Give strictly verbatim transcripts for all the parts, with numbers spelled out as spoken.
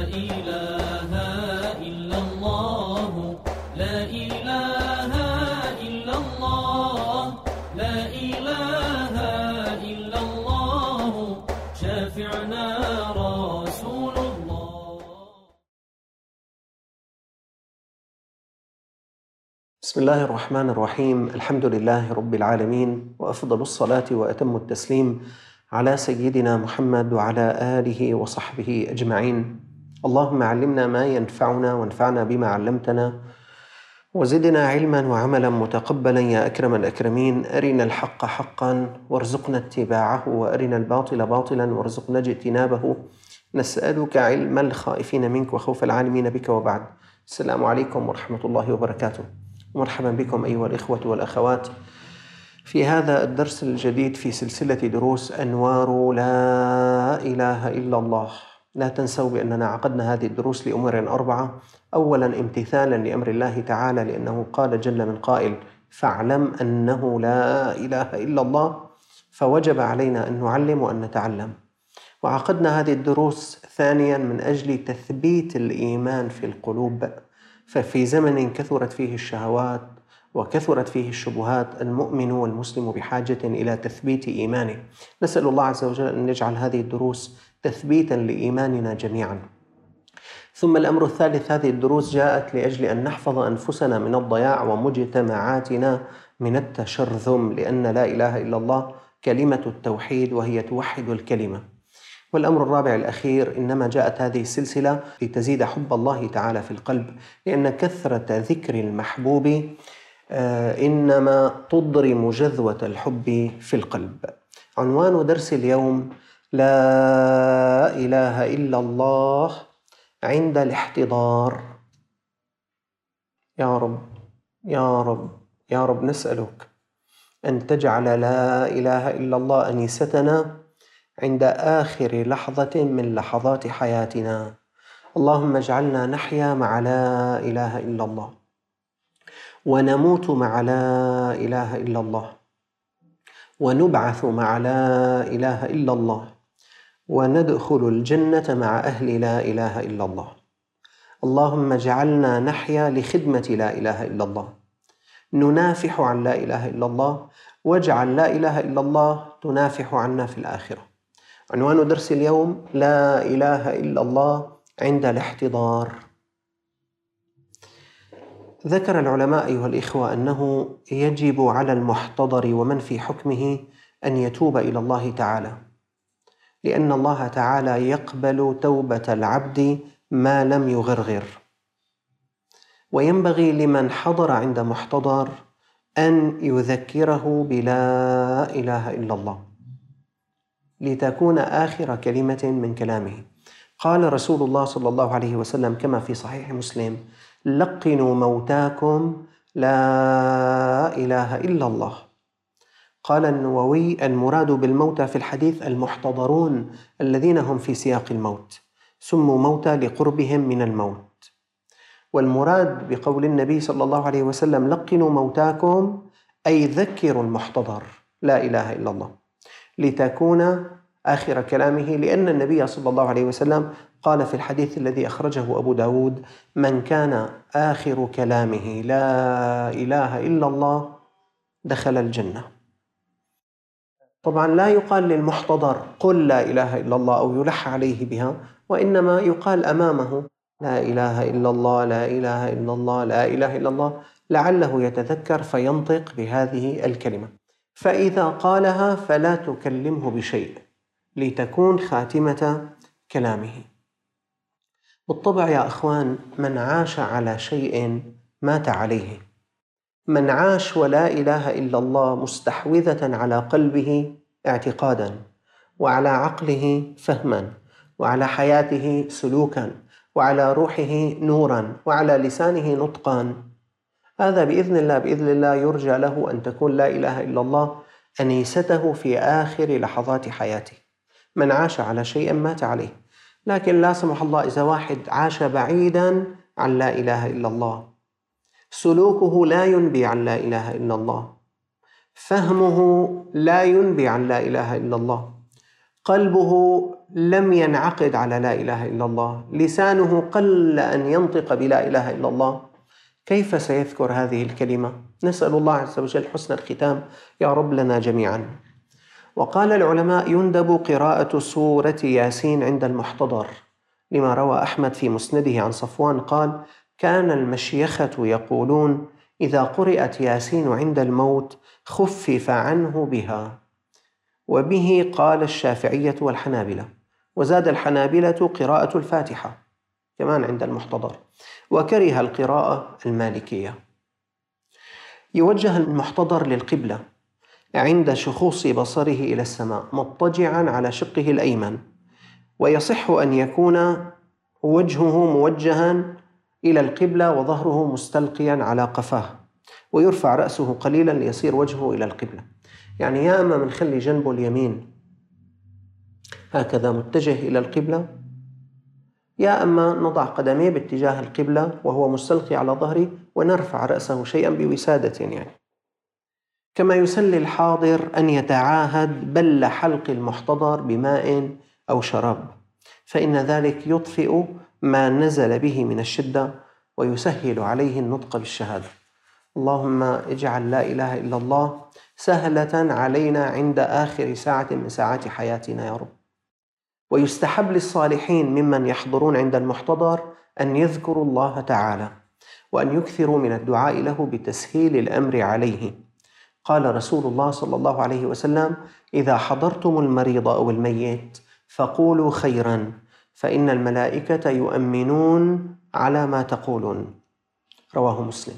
إله إلا الله لا إله إلا الله لا إله إلا الله شافعنا رسول الله. بسم الله الرحمن الرحيم. الحمد لله رب العالمين، وأفضل الصلاة وأتم التسليم على سيدنا محمد وعلى آله وصحبه أجمعين. اللهم علمنا ما ينفعنا وانفعنا بما علمتنا، وزدنا علما وعملا متقبلا يا أكرم الأكرمين. أرنا الحق حقا وارزقنا اتباعه، وأرنا الباطل باطلا وارزقنا اجتنابه. نسألك علم الخائفين منك وخوف العالمين بك، وبعد. السلام عليكم ورحمة الله وبركاته، ومرحبا بكم أيها الإخوة والأخوات في هذا الدرس الجديد في سلسلة دروس أنوار لا إله إلا الله. لا تنسوا بأننا عقدنا هذه الدروس لأمور أربعة. أولا، امتثالا لأمر الله تعالى، لأنه قال جل من قائل: فاعلم أنه لا إله إلا الله، فوجب علينا أن نعلم وأن نتعلم. وعقدنا هذه الدروس ثانيا من أجل تثبيت الإيمان في القلوب، ففي زمن كثرت فيه الشهوات وكثرت فيه الشبهات، المؤمن والمسلم بحاجة إلى تثبيت إيمانه. نسأل الله عز وجل أن يجعل هذه الدروس تثبيتا لإيماننا جميعا. ثم الأمر الثالث، هذه الدروس جاءت لأجل أن نحفظ أنفسنا من الضياع ومجتمعاتنا من التشرذم، لأن لا إله إلا الله كلمة التوحيد وهي توحد الكلمة. والأمر الرابع الأخير، إنما جاءت هذه السلسلة لتزيد حب الله تعالى في القلب، لأن كثرة ذكر المحبوب إنما تضرم جذوة الحب في القلب. عنوان درس اليوم: لا إله إلا الله عند الاحتضار. يا رب يا رب يا رب، نسألك أن تجعل لا إله إلا الله أنيستنا عند آخر لحظة من لحظات حياتنا. اللهم اجعلنا نحيا مع لا إله إلا الله، ونموت مع لا إله إلا الله، ونبعث مع لا إله إلا الله، وندخل الجنة مع أهل لا إله إلا الله. اللهم اجعلنا نحيا لخدمة لا إله إلا الله، ننافح عن لا إله إلا الله، واجعل لا إله إلا الله تنافح عنا في الآخرة. عنوان درس اليوم: لا إله إلا الله عند الاحتضار. ذكر العلماء أيها الإخوة أنه يجب على المحتضر ومن في حكمه أن يتوب إلى الله تعالى، لأن الله تعالى يقبل توبة العبد ما لم يغرغر. وينبغي لمن حضر عند محتضر أن يذكره بلا إله إلا الله لتكون آخر كلمة من كلامه. قال رسول الله صلى الله عليه وسلم كما في صحيح مسلم: لقنوا موتاكم لا إله إلا الله. قال النووي: المراد بالموتى في الحديث المحتضرون الذين هم في سياق الموت، سموا موتى لقربهم من الموت. والمراد بقول النبي صلى الله عليه وسلم لقنوا موتاكم أي ذكروا المحتضر لا إله إلا الله لتكون آخر كلامه، لأن النبي صلى الله عليه وسلم قال في الحديث الذي أخرجه أبو داود: من كان آخر كلامه لا إله إلا الله دخل الجنة. طبعا لا يقال للمحتضر قل لا إله إلا الله أو يلح عليه بها، وإنما يقال أمامه لا إله إلا الله لا إله إلا الله لا إله إلا الله، لعله يتذكر فينطق بهذه الكلمة. فإذا قالها فلا تكلمه بشيء لتكون خاتمة كلامه. بالطبع يا أخوان، من عاش على شيء مات عليه. من عاش ولا إله إلا الله مستحوذة على قلبه اعتقادا، وعلى عقله فهما، وعلى حياته سلوكا، وعلى روحه نورا، وعلى لسانه نطقا، هذا بإذن الله بإذن الله يرجى له أن تكون لا إله إلا الله أنيسته في آخر لحظات حياته. من عاش على شيء مات عليه. لكن لا سمح الله إذا واحد عاش بعيدا عن لا إله إلا الله، سلوكه لا ينبي عن لا إله إلا الله، فهمه لا ينبي عن لا إله إلا الله، قلبه لم ينعقد على لا إله إلا الله، لسانه قل أن ينطق بلا إله إلا الله، كيف سيذكر هذه الكلمة؟ نسأل الله عز وجل حسن الختام يا رب لنا جميعا. وقال العلماء: يندب قراءة سورة ياسين عند المحتضر، لما روى أحمد في مسنده عن صفوان قال: كان المشيخة يقولون إذا قرأت ياسين عند الموت خفف عنه بها. وبه قال الشافعية والحنابلة، وزاد الحنابلة قراءة الفاتحة كمان عند المحتضر، وكره القراءة المالكية. يوجه المحتضر للقبلة عند شخوص بصره إلى السماء مضطجعا على شقه الأيمن، ويصح أن يكون وجهه موجها إلى القبلة وظهره مستلقيا على قفاه، ويرفع رأسه قليلا ليصير وجهه إلى القبلة. يعني يا أما منخلي جنبه اليمين هكذا متجه إلى القبلة، يا أما نضع قدميه باتجاه القبلة وهو مستلقي على ظهره، ونرفع رأسه شيئا بوسادة. يعني كما يسلي الحاضر أن يتعاهد بل حلق المحتضر بماء أو شراب، فإن ذلك يطفئ ما نزل به من الشدة ويسهل عليه النطق بالشهادة. اللهم اجعل لا إله إلا الله سهلة علينا عند آخر ساعة من ساعات حياتنا يا رب. ويستحب للصالحين ممن يحضرون عند المحتضر أن يذكروا الله تعالى، وأن يكثروا من الدعاء له بتسهيل الأمر عليه. قال رسول الله صلى الله عليه وسلم: إذا حضرتم المريض أو الميت فقولوا خيرا، فإن الملائكة يؤمنون على ما تقولون. رواه مسلم.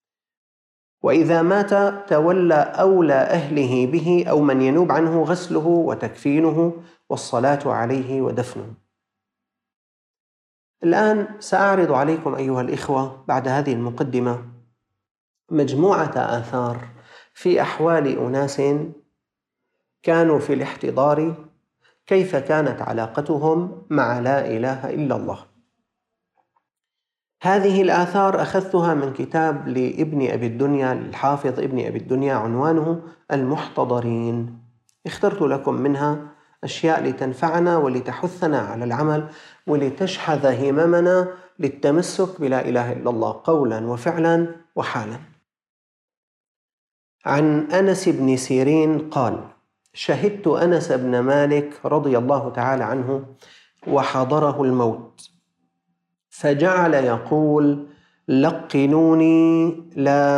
وإذا مات تولى أولى أهله به أو من ينوب عنه غسله وتكفينه والصلاة عليه ودفنه. الآن سأعرض عليكم أيها الإخوة بعد هذه المقدمة مجموعة آثار في أحوال أناس كانوا في الاحتضار، كيف كانت علاقتهم مع لا إله إلا الله. هذه الآثار أخذتها من كتاب لابن أبي الدنيا للحافظ ابن أبي الدنيا عنوانه المحتضرين. اخترت لكم منها أشياء لتنفعنا ولتحثنا على العمل ولتشحذ هممنا للتمسك بلا إله إلا الله قولا وفعلا وحالا. عن أنس بن سيرين قال: شهدت أنس بن مالك رضي الله تعالى عنه وحضره الموت، فجعل يقول: لقنوني لا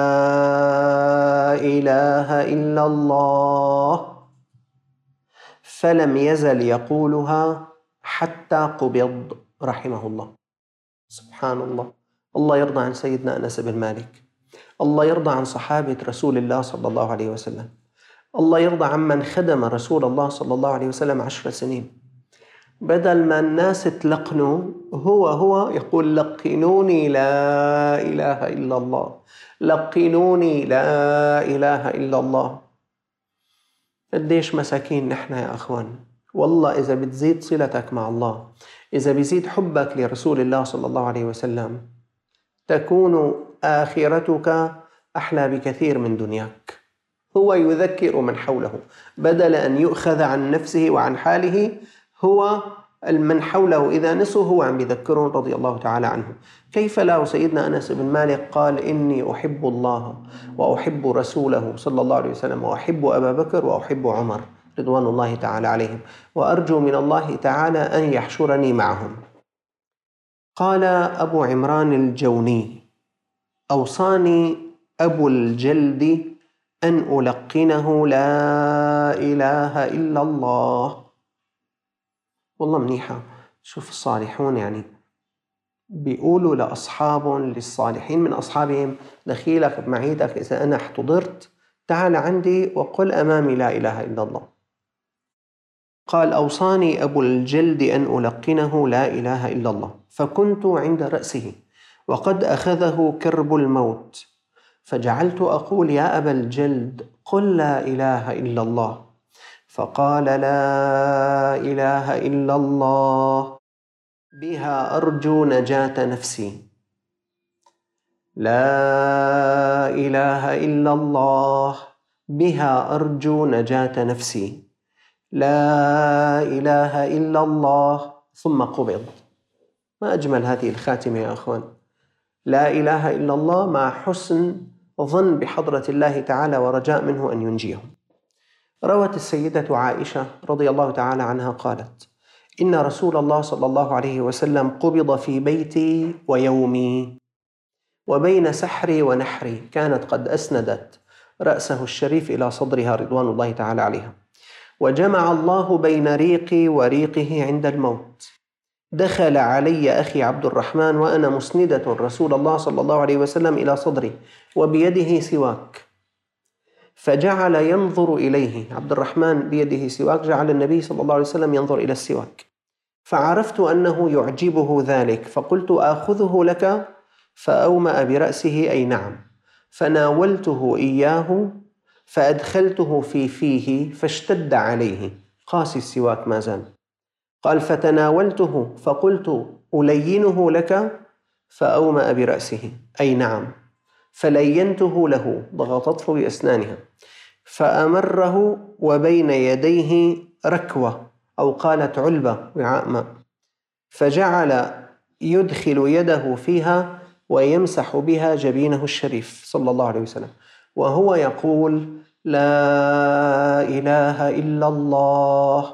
إله إلا الله، فلم يزل يقولها حتى قبض رحمه الله. سبحان الله. الله يرضى عن سيدنا أنس بن مالك، الله يرضى عن صحابة رسول الله صلى الله عليه وسلم، الله يرضى عن من خدم رسول الله صلى الله عليه وسلم عشر سنين. بدل ما الناس تلقنوا هو هو يقول: لقنوني لا إله إلا الله، لقنوني لا إله إلا الله. قديش مساكين نحن يا أخوان. والله إذا بتزيد صلتك مع الله، إذا بيزيد حبك لرسول الله صلى الله عليه وسلم، تكون آخرتك أحلى بكثير من دنياك. هو يذكر من حوله بدل أن يؤخذ عن نفسه وعن حاله، هو من حوله إذا نسوا هو عم بيذكرون رضي الله تعالى عنه. كيف لا؟ سيدنا أنس بن مالك قال: إني أحب الله وأحب رسوله صلى الله عليه وسلم، وأحب أبا بكر وأحب عمر رضوان الله تعالى عليهم، وأرجو من الله تعالى أن يحشرني معهم. قال أبو عمران الجوني: أوصاني أبو الجلد أن ألقنه لا إله إلا الله. والله منيحة. شوف الصالحون يعني بيقولوا لأصحاب للصالحين من أصحابهم: دخيلك بمعيدك إذا أنا احتضرت تعال عندي وقل أمامي لا إله إلا الله. قال: أوصاني أبو الجلد أن ألقنه لا إله إلا الله، فكنت عند رأسه وقد أخذه كرب الموت، فجعلت أقول: يا أبا الجلد قل لا إله إلا الله. فقال: لا إله إلا الله بها أرجو نجاة نفسي، لا إله إلا الله بها أرجو نجاة نفسي، لا إله إلا الله، ثم قبض. ما أجمل هذه الخاتمة يا أخوان، لا إله إلا الله مع حسن ظن بحضرة الله تعالى ورجاء منه أن ينجيهم. روت السيدة عائشة رضي الله تعالى عنها قالت: إن رسول الله صلى الله عليه وسلم قبض في بيتي ويومي، وبين سحري ونحري كانت قد أسندت رأسه الشريف إلى صدرها رضوان الله تعالى عليها، وجمع الله بين ريقي وريقه عند الموت. دخل علي أخي عبد الرحمن وأنا مسندة رسول الله صلى الله عليه وسلم إلى صدري وبيده سواك، فجعل ينظر إليه. عبد الرحمن بيده سواك، جعل النبي صلى الله عليه وسلم ينظر إلى السواك، فعرفت أنه يعجبه ذلك، فقلت: آخذه لك؟ فأومأ برأسه أي نعم، فناولته إياه فأدخلته في فيه فاشتد عليه، قاسي السواك ما زال. قال: فتناولته فقلت: ألينه لك؟ فأومأ برأسه أي نعم، فلينته له، ضغطته بأسنانها، فأمره وبين يديه ركوة أو قالت علبة، وعاء ماء، فجعل يدخل يده فيها ويمسح بها جبينه الشريف صلى الله عليه وسلم، وهو يقول: لا إله إلا الله،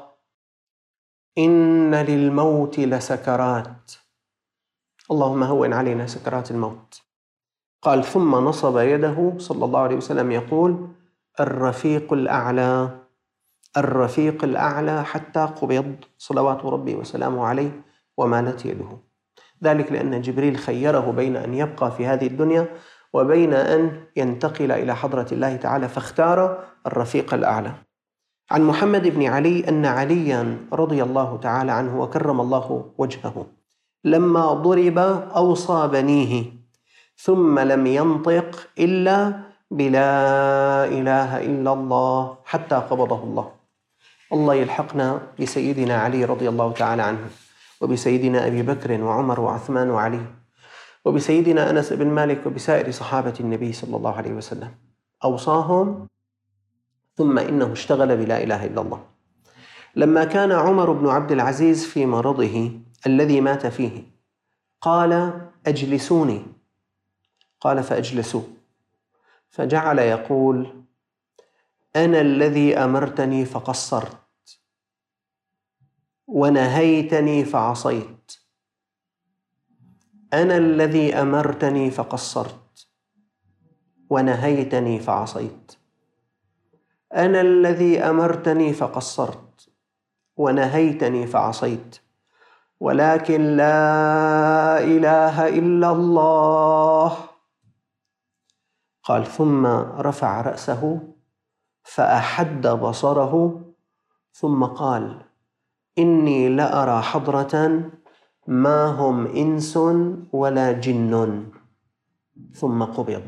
إن للموت لسكرات، اللهم هون علينا سكرات الموت. قال: ثم نصب يده صلى الله عليه وسلم يقول: الرفيق الأعلى، الرفيق الأعلى، حتى قبض صلوات ربي وسلامه عليه ومالت يده. ذلك لأن جبريل خيره بين أن يبقى في هذه الدنيا وبين أن ينتقل إلى حضرة الله تعالى، فاختار الرفيق الأعلى. عن محمد بن علي أن عليا رضي الله تعالى عنه وكرم الله وجهه لما ضرب أوصى بنيه ثم لم ينطق إلا بلا إله إلا الله حتى قبضه الله. الله يلحقنا بسيدنا علي رضي الله تعالى عنه، وبسيدنا أبي بكر وعمر وعثمان وعلي، وبسيدنا أنس بن مالك، وبسائر صحابة النبي صلى الله عليه وسلم. أوصاهم ثم إنه اشتغل بلا إله إلا الله. لما كان عمر بن عبد العزيز في مرضه الذي مات فيه قال: أجلسوني. قال: فأجلسوه، فجعل يقول: أنا الذي أمرتني فقصرت، ونهيتني فعصيت، أنا الذي أمرتني فقصرت، ونهيتني فعصيت، أنا الذي أمرتني فقصرت، ونهيتني فعصيت، ولكن لا إله إلا الله. قال: ثم رفع رأسه فأحد بصره ثم قال: إني لأرى حضرة ما هم إنس ولا جن، ثم قبض.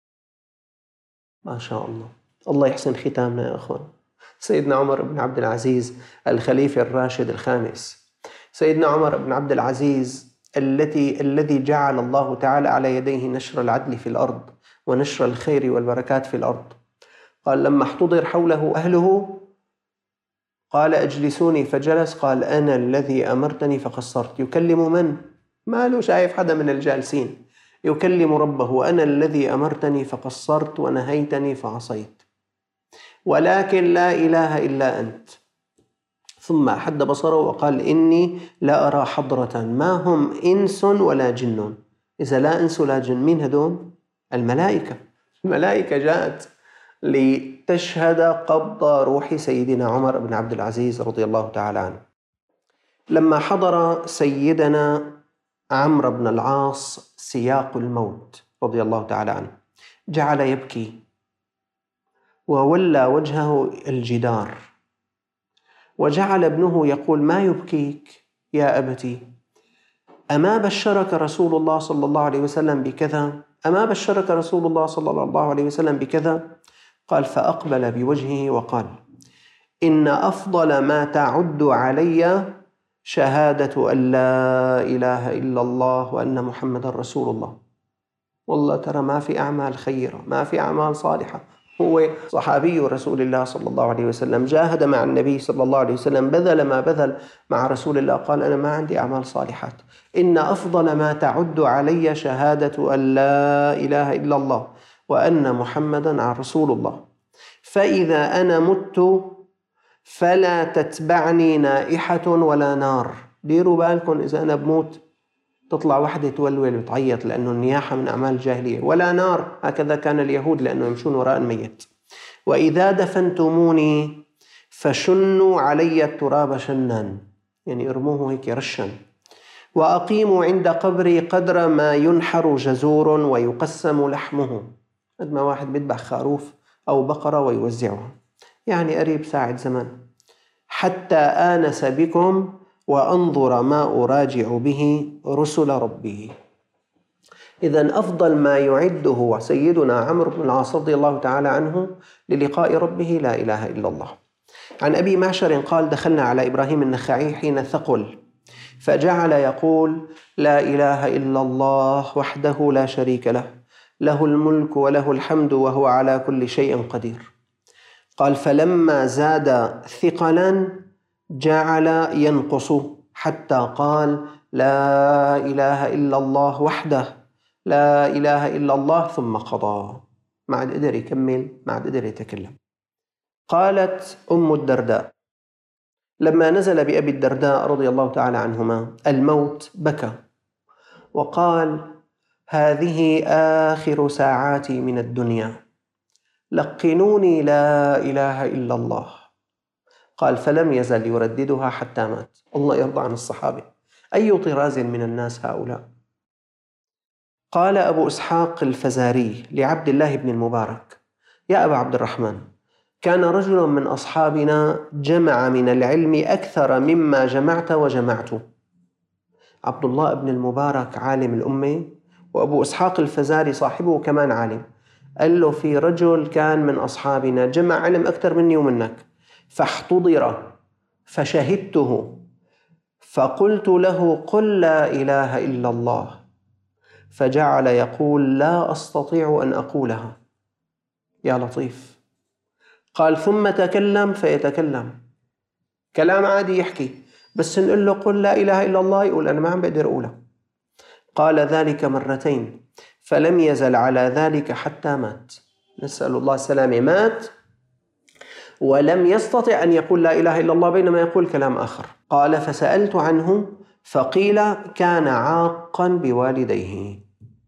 ما شاء الله، الله يحسن ختامنا يا أخوان. سيدنا عمر بن عبد العزيز الخليفة الراشد الخامس، سيدنا عمر بن عبد العزيز التي الذي جعل الله تعالى على يديه نشر العدل في الأرض ونشر الخير والبركات في الأرض. قال: لما احتضر حوله أهله قال: أجلسوني، فجلس. قال: أنا الذي أمرتني فقصرت. يكلم من؟ ما له شايف حدا من الجالسين، يكلم ربه: أنا الذي أمرتني فقصرت، ونهيتني فعصيت، ولكن لا إله إلا أنت. ثم أحد بصره وقال: إني لا أرى حضرة ما هم إنس ولا جن. إذا لا إنس ولا جن، مين هدول؟ الملائكة. الملائكة جاءت لتشهد قبض روح سيدنا عمر بن عبد العزيز رضي الله تعالى عنه. لما حضر سيدنا عمرو بن العاص سياق الموت رضي الله تعالى عنه جعل يبكي وولى وجهه الجدار، وجعل ابنه يقول: ما يبكيك يا أبتي؟ أما بشرك رسول الله صلى الله عليه وسلم بكذا؟ أما بشرك رسول الله صلى الله عليه وسلم بكذا؟ قال: فأقبل بوجهه وقال: إن أفضل ما تعد علي شهادة أن لا إله إلا الله وأن محمد رسول الله. والله ترى ما في أعمال خيرة، ما في أعمال صالحة هو صحابي رسول الله صلى الله عليه وسلم، جاهد مع النبي صلى الله عليه وسلم، بذل ما بذل مع رسول الله. قال أنا ما عندي أعمال صالحات، إن أفضل ما تعد علي شهادة أن لا إله إلا الله وأن محمدا رسول الله، فإذا أنا مت فلا تتبعني نائحة ولا نار. ديروا بالكم إذا أنا بموت تطلع وحدة تولول وتعيط، لأنه النياحة من أعمال الجاهلية، ولا نار، هكذا كان اليهود لأنه يمشون وراء الميت. وإذا دفنتموني فشنوا علي التراب شنا، يعني ارموه هيك رشا، وأقيموا عند قبري قدر ما ينحر جزور ويقسم لحمه، قد ما واحد بيذبح خروف أو بقرة ويوزعها، يعني قريب ساعة زمن، حتى آنس بكم وأنظر ما أراجع به رسل ربه. إذن أفضل ما يعده سيدنا عمرو بن العاص رضي الله تعالى عنه للقاء ربه لا إله إلا الله. عن أبي معشر قال دخلنا على إبراهيم النخعي حين ثقل، فجعل يقول لا إله إلا الله وحده لا شريك له، له الملك وله الحمد وهو على كل شيء قدير. قال فلما زاد ثقلا جعل ينقص حتى قال لا إله إلا الله وحده لا إله إلا الله، ثم قضى، ما عاد قدر يكمل، ما عاد قدر يتكلم. قالت أم الدرداء لما نزل بأبي الدرداء رضي الله تعالى عنهما الموت بكى وقال هذه آخر ساعاتي من الدنيا، لقنوني لا إله إلا الله. قال فلم يزل يرددها حتى مات. الله يرضى عن الصحابة، أي طراز من الناس هؤلاء. قال أبو إسحاق الفزاري لعبد الله بن المبارك يا أبا عبد الرحمن، كان رجل من أصحابنا جمع من العلم أكثر مما جمعت وجمعت. عبد الله بن المبارك عالم الأمة، وأبو إسحاق الفزاري صاحبه كمان عالم. قال له في رجل كان من أصحابنا جمع علم أكثر مني ومنك، فاحتضر فشهدته فقلت له قل لا إله إلا الله، فجعل يقول لا أستطيع أن أقولها. يا لطيف. قال ثم تكلم فيتكلم كلام عادي يحكي، بس نقول له قل لا إله إلا الله يقول أنا ما عم بقدر أقولها. قال ذلك مرتين فلم يزل على ذلك حتى مات، نسأل الله السلامة، مات ولم يستطع أن يقول لا إله إلا الله بينما يقول كلام آخر. قال فسألت عنه فقيل كان عاقا بوالديه،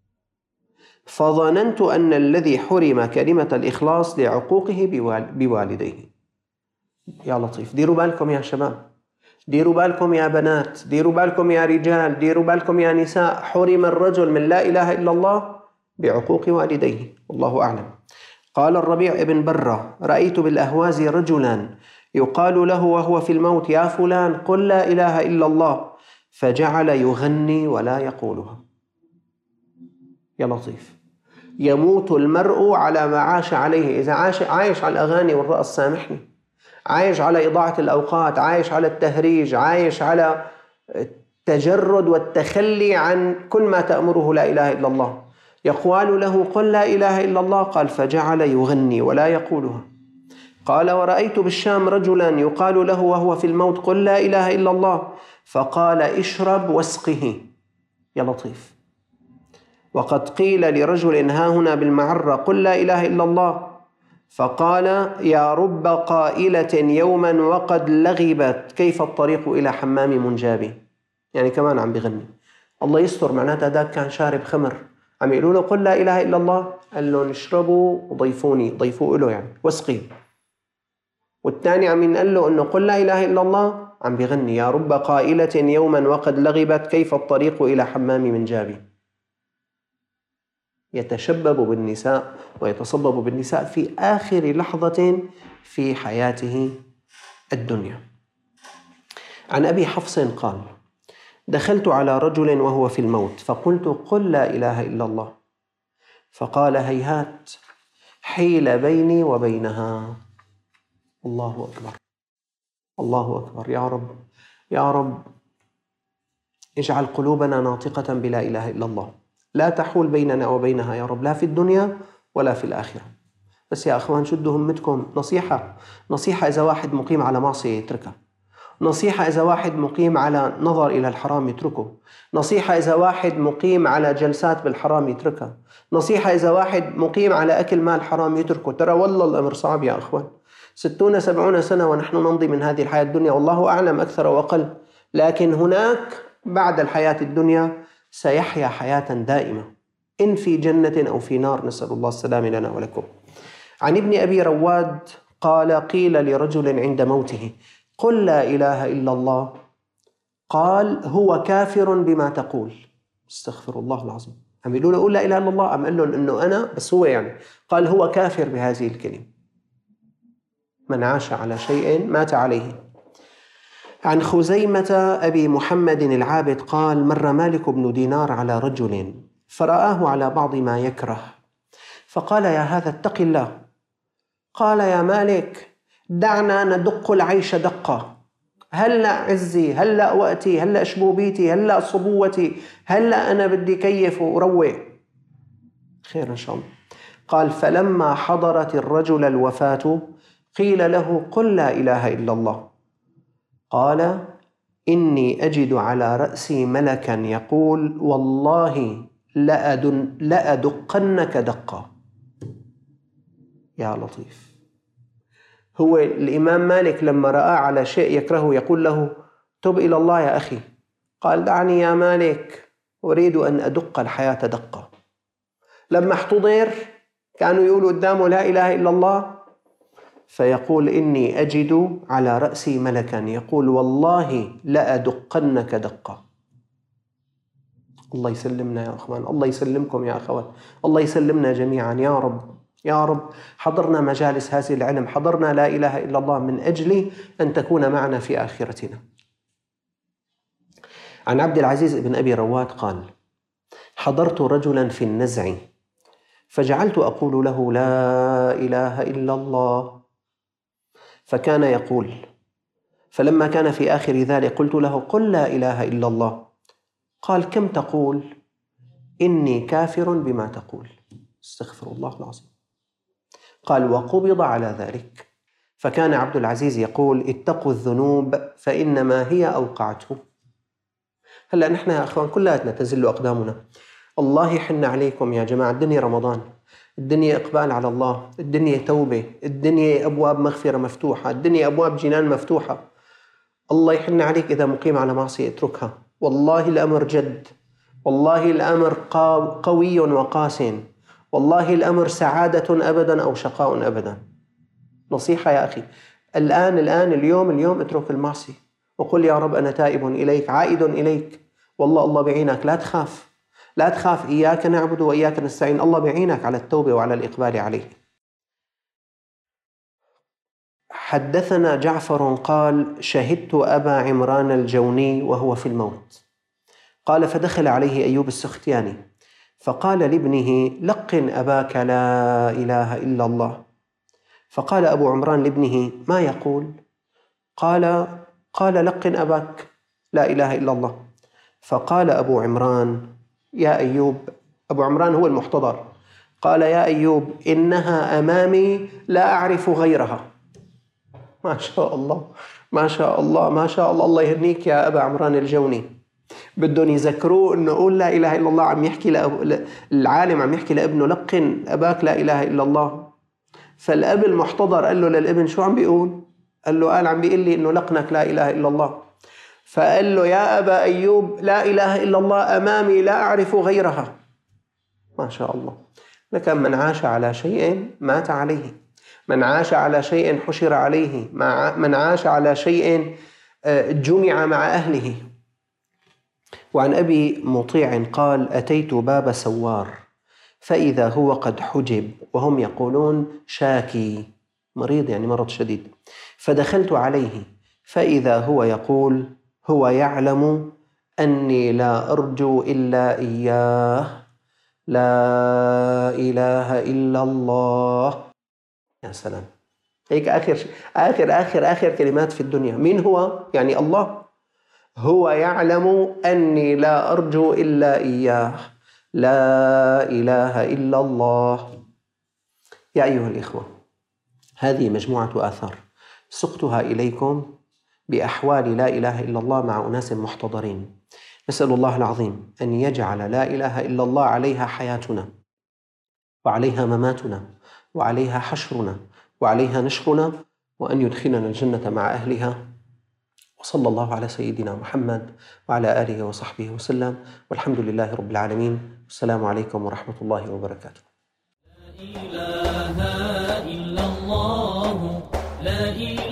فظننت أن الذي حرم كلمة الإخلاص لعقوقه بوالديه. يا لطيف. ديروا بالكم يا شباب، ديروا بالكم يا بنات، ديروا بالكم يا رجال، ديروا بالكم يا نساء، حرم الرجل من لا إله إلا الله بعقوق والديه، والله أعلم. قال الربيع ابن برة رأيت بالأهواز رجلا يقال له وهو في الموت يا فلان قل لا إله إلا الله، فجعل يغني ولا يقولها. يا لطيف. يموت المرء على ما عاش عليه، إذا عاش عايش على الأغاني والرقص سامحني، عايش على إضاعة الأوقات، عايش على التهريج، عايش على التجرد والتخلي عن كل ما تأمره لا إله إلا الله، يقال له قل لا إله إلا الله، قال فجعل يغني ولا يقولها. قال ورأيت بالشام رجلا يقال له وهو في الموت قل لا إله إلا الله، فقال اشرب واسقه. يا لطيف. وقد قيل لرجل ها هنا بالمعرة قل لا إله إلا الله، فقال يا رب قائلة يوما وقد لغبت كيف الطريق إلى حمام منجاب. يعني كمان عم بغني. الله يستر، معناتها ذاك كان شارب خمر، عم يقولوا له قل لا إله إلا الله، قال له اشربوا وضيفوني، ضيفوا له يعني واسقي. والثاني عم ينقل له أنه قل لا إله إلا الله، عم بغني يا رب قائلة يوما وقد لغبت كيف الطريق إلى حمام منجاب. يتشبب بالنساء ويتصبب بالنساء في آخر لحظة في حياته الدنيا. عن أبي حفص قال دخلت على رجل وهو في الموت فقلت قل لا إله إلا الله، فقال هيهات حيل بيني وبينها. الله أكبر، الله أكبر. يا رب، يا رب اجعل قلوبنا ناطقة بلا إله إلا الله، لا تحول بيننا وبينها يا رب، لا في الدنيا ولا في الآخرة. بس يا أخوان شدوا همتكم. نصيحة نصيحة إذا واحد مقيم على معصية يتركها، نصيحة إذا واحد مقيم على نظر إلى الحرام يتركه، نصيحة إذا واحد مقيم على جلسات بالحرام يتركها، نصيحة إذا واحد مقيم على أكل مال حرام يتركه. ترى والله الأمر صعب يا أخوان. ستون سبعون سنة ونحن نمضي من هذه الحياة الدنيا، والله أعلم أكثر وأقل، لكن هناك بعد الحياة الدنيا سيحيا حياة دائمة، إن في جنة أو في نار، نسأل الله السلام لنا ولكم. عن ابن أبي رواد قال: قيل لرجل عند موته: قل لا إله إلا الله. قال: هو كافر بما تقول. استغفر الله العظيم. عم يقولوا له قل لا إله إلا الله، عم يقول لهم إنه أنا بس هو يعني قال هو كافر بهذه الكلمة. من عاش على شيء مات عليه. عن خزيمة أبي محمد العابد قال: مر مالك بن دينار على رجل فرآه على بعض ما يكره، فقال: يا هذا اتق الله. قال: يا مالك دعنا ندق العيش دقة، هلأ عزي، هلأ وقتي، هلأ شبوبيتي، هلأ صبوتي، هلأ أنا بدي كيف وروي. خير إن شاء الله. قال: فلما حضرت الرجل الوفاة قيل له: قل لا إله إلا الله. قال: إني أجد على رأسي ملكا يقول: والله لأدن لأدقنك دقة. يا لطيف. هو الإمام مالك لما رأى على شيء يكرهه يقول له: تب إلى الله يا أخي. قال: دعني يا مالك أريد أن أدق الحياة دقة. لما احتضر كانوا يقولوا قدامه لا إله إلا الله، فيقول: إني أجد على رأسي ملكا يقول: والله لأدقنك دقة. الله يسلمنا يا أخوان، الله يسلمكم يا أخوات، الله يسلمنا جميعا يا رب يا رب. حضرنا مجالس هذه العلم، حضرنا لا إله إلا الله من أجل أن تكون معنا في آخرتنا. عن عبد العزيز بن أبي رواد قال: حضرت رجلا في النزع فجعلت أقول له لا إله إلا الله، فكان يقول، فلما كان في آخر ذلك قلت له: قل لا إله إلا الله. قال: كم تقول؟ إني كافر بما تقول. استغفر الله العظيم. قال: وقبض على ذلك. فكان عبد العزيز يقول: اتقوا الذنوب فإنما هي أوقعته. هلأ نحن يا أخوان كلاتنا تزل أقدامنا. الله يحن عليكم يا جماعة. الدنيا رمضان، الدنيا إقبال على الله، الدنيا توبة، الدنيا أبواب مغفرة مفتوحة، الدنيا أبواب جنان مفتوحة. الله يحن عليك إذا مقيم على معصية اتركها. والله الأمر جد، والله الأمر قوي وقاس، والله الأمر سعادة أبدا أو شقاء أبدا. نصيحة يا أخي، الآن الآن اليوم اليوم اترك المعصية وقل: يا رب أنا تائب إليك عائد إليك. والله الله بعينك، لا تخاف لا تخاف. إياك نعبد وإياك نستعين. الله بعينك على التوبة وعلى الإقبال عليه. حدثنا جعفر قال: شهدت أبا عمران الجوني وهو في الموت. قال: فدخل عليه أيوب السختياني فقال لابنه: لقن أباك لا إله إلا الله. فقال أبو عمران لابنه: ما يقول؟ قال قال لقن أباك لا إله إلا الله. فقال أبو عمران: يا أيوب، أبو عمران هو المحتضر، قال: يا أيوب إنها أمامي لا أعرف غيرها. ما شاء الله ما شاء الله ما شاء الله. الله يهنيك يا أبا عمران الجوني. بدهم يذكروه انه قول لا اله الا الله. عم يحكي لأب... العالم عم يحكي لابنه: لقن اباك لا اله الا الله. فالاب المحتضر قال له للابن: شو عم بيقول؟ قال له: قال عم بيقول لي انه لقنك لا اله الا الله. فقال له: يا ابا ايوب لا اله الا الله امامي لا اعرف غيرها. ما شاء الله. لكن من عاش على شيء مات عليه، من عاش على شيء حشر عليه، من عاش على شيء جمع مع اهله. وعن أبي مطيع قال: أتيت باب سوار فإذا هو قد حجب وهم يقولون شاكي، مريض يعني مرض شديد. فدخلت عليه فإذا هو يقول: هو يعلم أني لا أرجو إلا إياه، لا إله إلا الله. يا سلام. هيك آخر آخر آخر آخر كلمات في الدنيا. مين هو؟ يعني الله. هو يعلم أني لا أرجو إلا إياه، لا إله إلا الله. يا أيها الإخوة، هذه مجموعة آثار سقتها إليكم بأحوال لا إله إلا الله مع أناس محتضرين. نسأل الله العظيم أن يجعل لا إله إلا الله عليها حياتنا، وعليها مماتنا، وعليها حشرنا، وعليها نشرنا، وأن يدخلنا الجنة مع أهلها. وصلى الله على سيدنا محمد وعلى آله وصحبه وسلم، والحمد لله رب العالمين. والسلام عليكم ورحمة الله وبركاته. لا إله إلا الله، لا إله